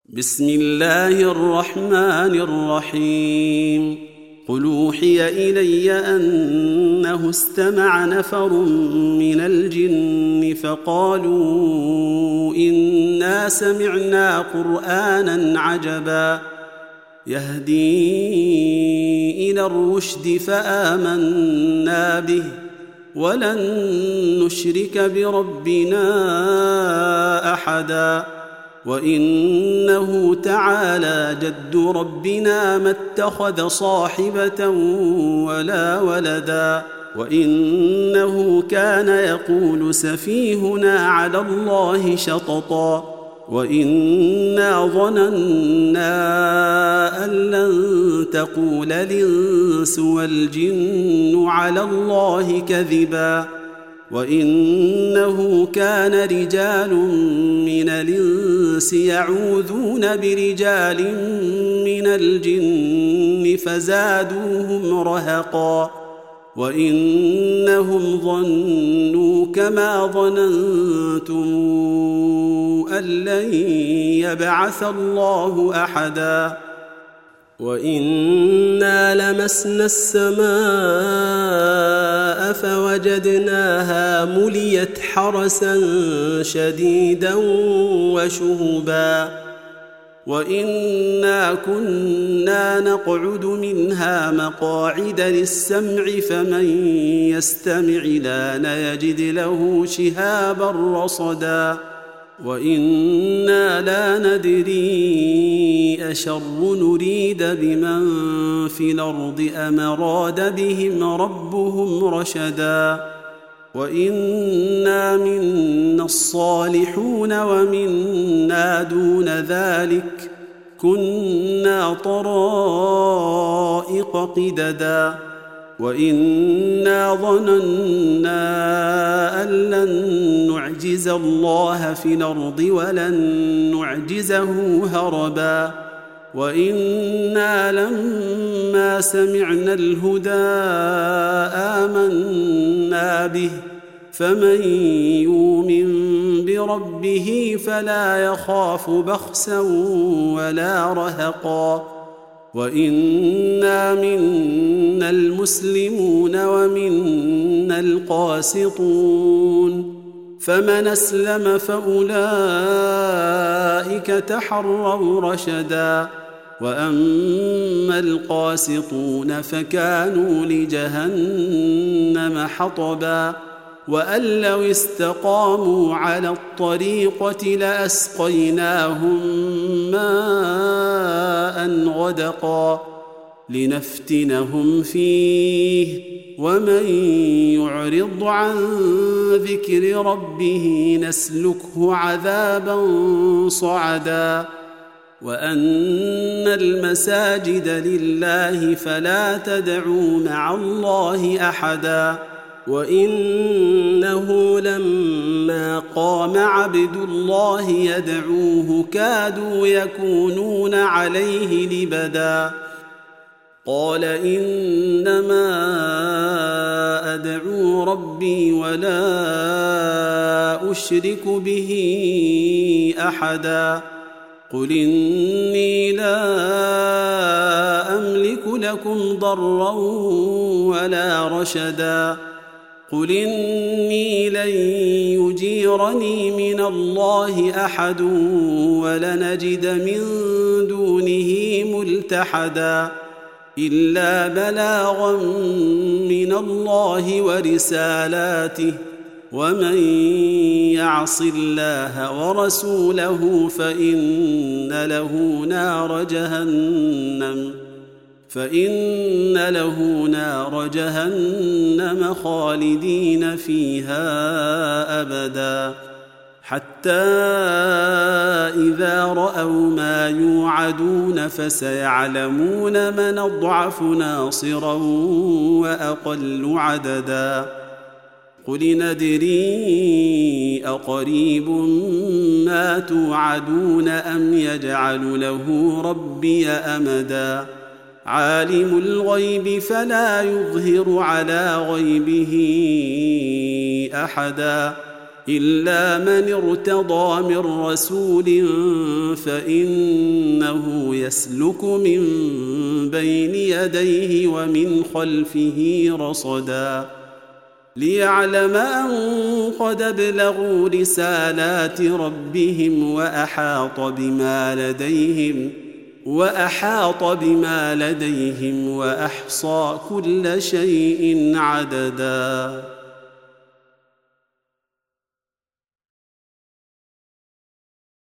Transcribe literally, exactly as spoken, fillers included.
بسم الله الرحمن الرحيم قل أوحي إلي أنه استمع نفر من الجن فقالوا إنا سمعنا قرآنا عجبا يهدي إلى الرشد فآمنا به ولن نشرك بربنا أحدا وإنه تعالى جد ربنا ما اتخذ صاحبة ولا ولدا وإنه كان يقول سفيهنا على الله شططا وإنا ظننا أن لن تقول الإنس والجن على الله كذبا وإنه كان رجال من الإنس يعوذون برجال من الجن فزادوهم رهقا وإنهم ظنوا كما ظننتم أن لن يبعث الله أحدا وإنا لمسنا السماء فوجدناها مليت حرسا شديدا وشهبا وإنا كنا نقعد منها مقاعد للسمع فمن يستمع الآن يجد له شهابا رصدا وإنا لا ندري أشر نريد بمن في الأرض أم أراد بهم ربهم رشدا وإنا منا الصالحون ومنا دون ذلك كنا طرائق قددا وإنا ظننا أن لن نعجز الله في الأرض ولن نعجزه هربا وإنا لما سمعنا الهدى آمنا به فمن يؤمن بربه فلا يخاف بخسا ولا رهقا وإنا منا المسلمون ومنا القاسطون فمن أسلم فأولئك تحروا رشدا وأما القاسطون فكانوا لجهنم حطبا وأن لو استقاموا على الطريقة لأسقيناهم ماء غدقا لنفتنهم فيه ومن يعرض عن ذكر ربه نسلكه عذابا صعدا وأن المساجد لله فلا تدعوا مع الله أحدا وإنه لما قام عبد الله يدعوه كادوا يكونون عليه لبدا قال إنما أدعو ربي ولا أشرك به أحدا قل إني لا أملك لكم ضرا ولا رشدا قل إني لن يجيرني من الله أحد ولنجد من دونه ملتحدا إلا بلاغا من الله ورسالاته ومن يعص الله ورسوله فإن له نار جهنم فإن له نار جهنم خالدين فيها أبدا حتى إذا رأوا ما يوعدون فسيعلمون من أضعف ناصرا وأقل عددا قل ندري أقريب ما توعدون أم يجعل له ربي أمدا عالم الغيب فلا يظهر على غيبه أحدا إلا من ارتضى من رسول فإنه يسلك من بين يديه ومن خلفه رصدا ليعلم أن قد ابلغوا رسالات ربهم وأحاط بما لديهم وأحاط بما لديهم وأحصى كل شيء عددا.